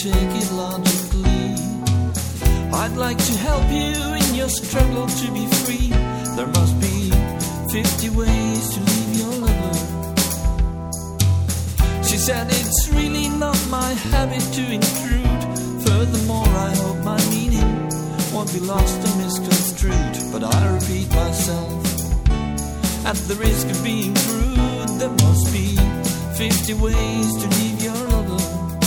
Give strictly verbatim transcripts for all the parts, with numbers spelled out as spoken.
take it logically. I'd like to help you in your struggle to be free. There must be fifty ways to leave your lover. She said it's really not my habit to intrude. Furthermore, I hope my meaning won't be lost or misconstrued. But I repeat myself, at the risk of being crude, there must be fifty ways to leave your lover.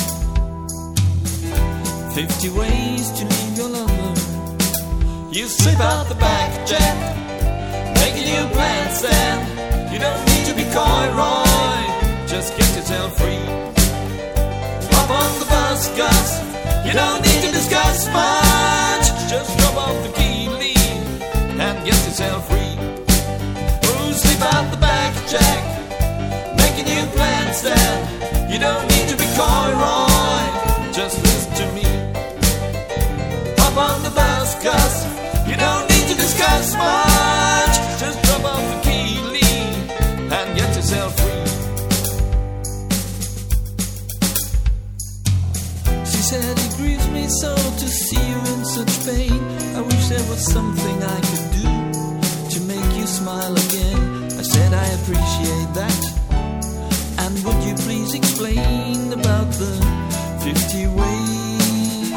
Fifty ways to leave your lover. You slip out the back, Jack, making new plans, and you don't need to be coy, Roy. Just get yourself free. Hop on the bus, Gus. You don't need to discuss much. Just drop off the key, leave, and get yourself free. Oh, slip out the back, Jack, making new plans, then you don't need to be coy, Roy. Just listen to me. Hop on the bus, Gus. You don't need to discuss much. Just drop off the key, leave, and get yourself free. She said it grieves me so to see you in such pain. I wish there was something I could do to make you smile again. I said I appreciate that. And would you please explain about the fifty ways?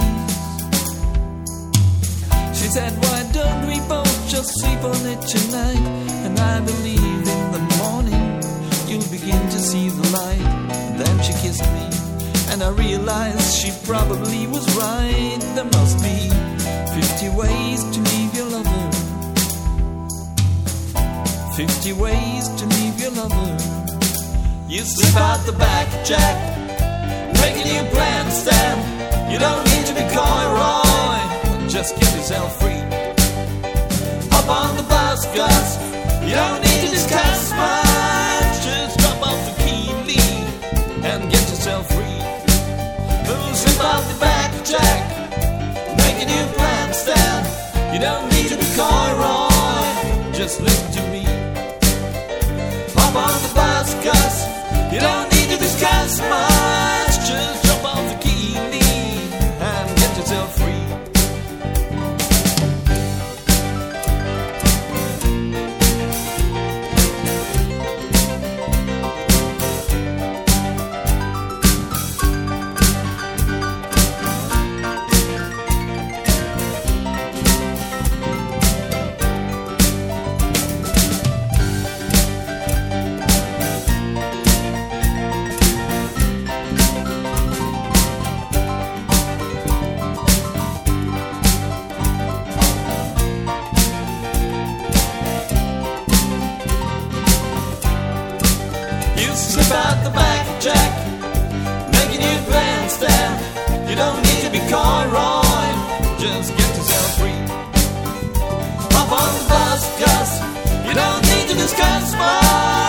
She said, why don't we both just sleep on it tonight? And I believe in the morning you'll begin to see the light. And then she kissed me, and I realized she probably was right. There must be fifty ways to leave your lover. Fifty ways to leave your lover. You slip out the back, Jack, making new plans, then you don't need to be coy, Roy. Just get yourself free. Hop on the bus, Gus. You don't need to discuss much. Just drop off the key, leave, and get yourself free. Oh, slip out the back, Jack, making new plans, then you don't need to be coy, Roy. Just listen to me. Hop on the bus, Gus. You don't need to discuss much. Just drop off the key, leave, and get yourself free. Slip out the back, Jack, making new plans, then you don't need to be coy, Roy. Just get yourself free. Hop on the bus, Gus. You don't need to discuss much.